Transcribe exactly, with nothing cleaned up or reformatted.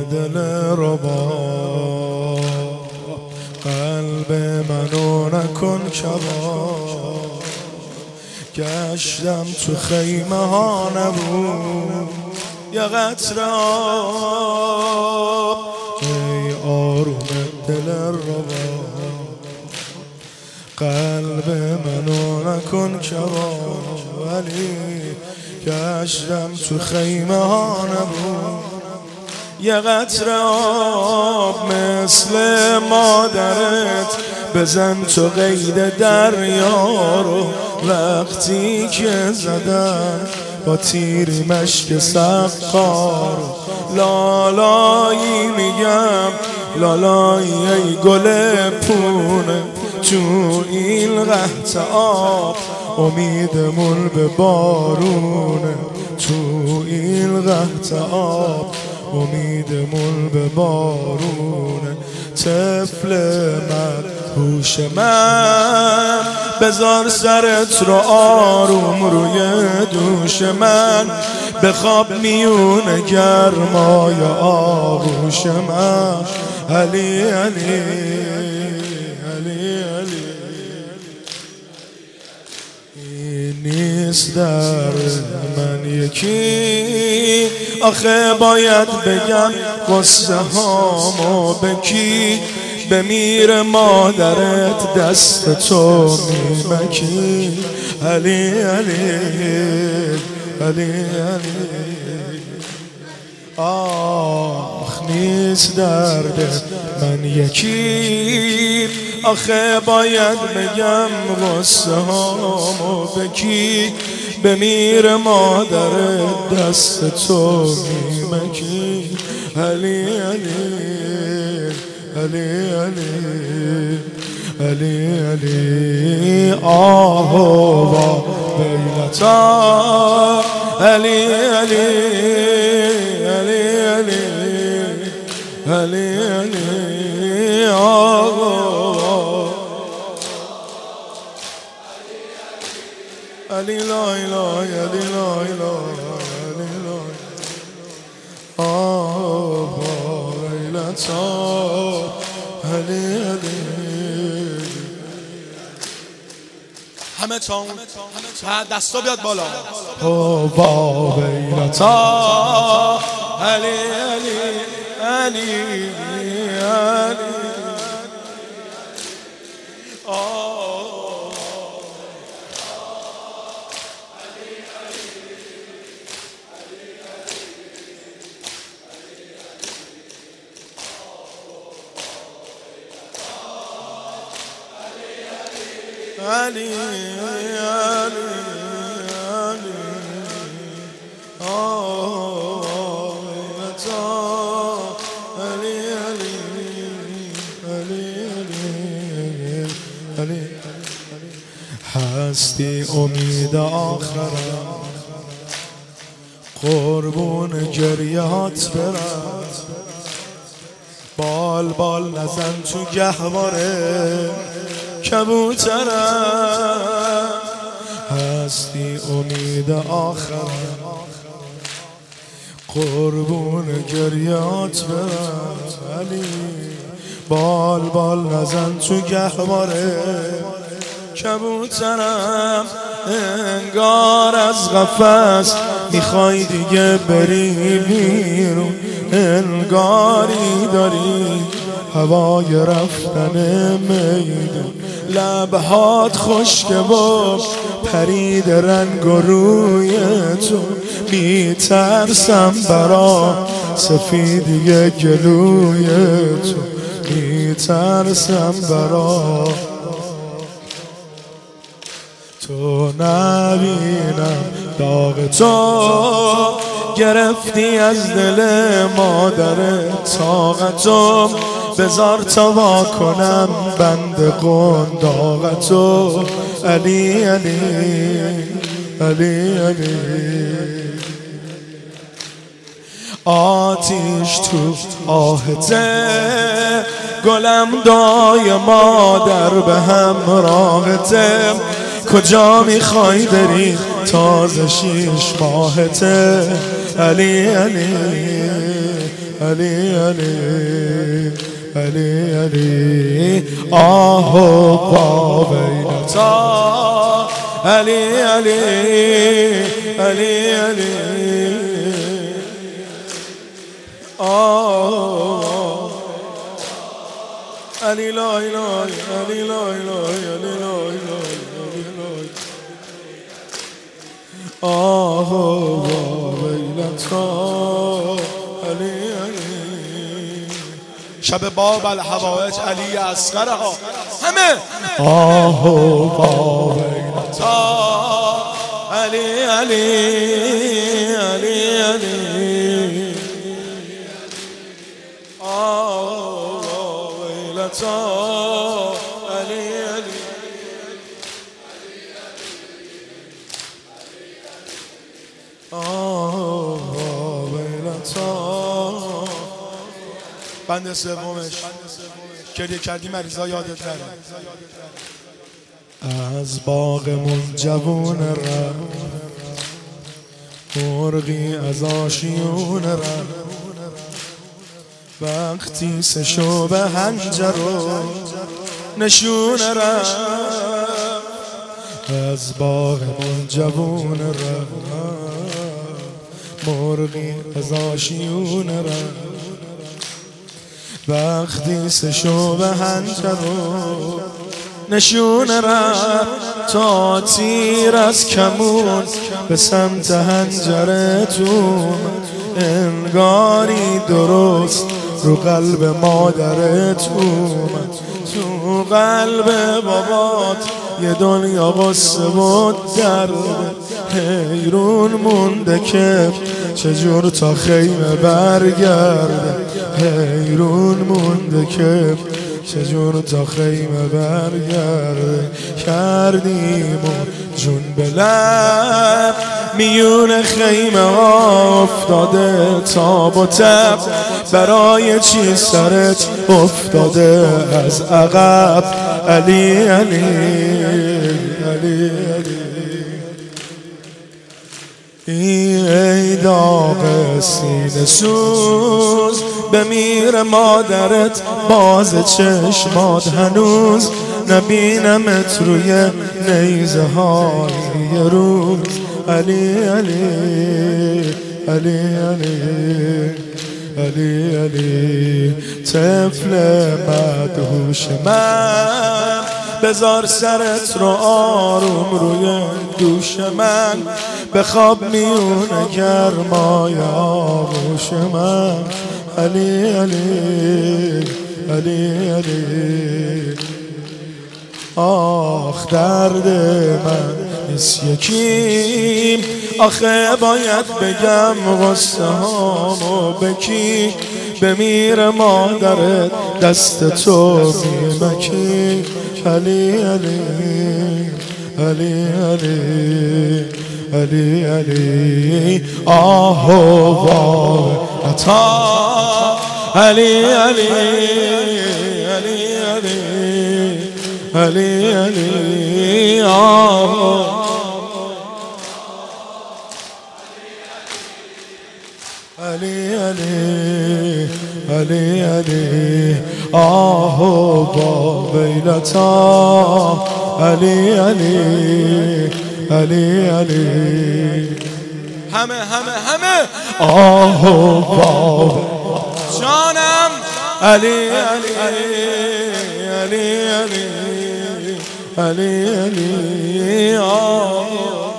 دل ربا، قلب منو نکن کباب. گشتم تو خیمه ها نبود یه قطره آب، ای آروم دل ربا، قلب منو نکن کباب. ولی گشتم تو خیمه ها نبود یه قطره آب، مثل مادرت بزن تو قید دریا رو. وقتی که زدن با تیری مشک سقار، لالایی میگم لالایی ای گل پونه. تو این قحط آب امیدمون به بارونه، تو این قحط آب امیدمون به بارونه. طفل من هوش من بذار سرت رو آروم روی دوش من، بخواب میونه گرمای آغوش من. علی علی علی علی، این نیست در من یکی، آخه باید بگم قصه هامو بکی. بمیر مادرت دست تو میمکی. علی علی علی علی، آخ نیست درد من یکی، آخه باید بگم غصه هامو بکی. بمیر مادرت دست تو میمکی. علی علی علی علی علی علی، آه و ویلتا. علی علی علی علی علی علی، آه علی لا اله علی لا اله علی لا، آه ویلتا. علی علی، همه تاون دستا بیاد بالا. با ویلتا. علی علی علی علی، علی علی علی، آه علی علی علی علی. هستی امید آخرم، قربون گریهات برم. بال بال نزن تو گهواره کبوترم، هستی امید آخرم، قربون گریات برم. علی بال بال نزن تو گهواره کبوترم. انگار از قفس میخوای دیگه بری بیرون، انگاری داری هوای رفتن میدون. لبهات خشک و پرید رنگ و روی تو، میترسم برا سفیدی گلوی تو، میترسم برا تو نبینم داغ تو. گرفتی از دل مادر طاقتو، بذار تا وا کنم بند قنداقتو. علی علی علی علی، آتیش تو آهته گلم دای مادر به همراهته. کجا میخوای بری تازه شیش ماهته؟ علی علی علی علی علی علی آه با بیلتا علی علی علی علی آه علی لا اله علی لا اله علی لا اله علی لا آه با بیلتا علی علی شب باب الحوائج علی اصغرها همه آه با بیلتا علی علی علی علی آه ویلتا علی علی آه ویلتا بند سومش گریه کردی مریضا یادت نره از باغمون جوون رفت مرغی از آشیون رفت وقتی سشو به هنجر و نشون رفت از باغمون جوون رفت مرغی از آشیون رفت وقتی سشو به هنجر و نشون رفت تا تیر از کمون به سمت هنجرتون انگاری درست رو قلب مادرت اومد تو قلب بابات یه دنیا غصه و درد حیرون مونده که چجور تا خیمه برگرده حیرون مونده که چجور تا خیمه برگرده کردیم و جون به لب میون خیمه ها افتاده تاب و تب برای چی سرت افتاده از عقب علی علی علی علی ای داغ سینه سوز بمیر مادرت باز چشمات هنوز نبینمت روی نیزه های یه روز علی علی علی علی علی علی طفل مدهوش من بذار سرت رو آروم روی دوش من بخواب میونه گرمای آغوش من علی علی علی علی آخ درد من نیست یکیم آخه باید بگم غصه هامو بکی بمیر مادرت دست تو میمکی علی علی علی علی علی علی آه و عطا علی علی علی علی علی علی آه علی علی علی علی آه با بیلتا علی علی علی علی همه همه همه آه با جانم علی علی علی علی علی علی آه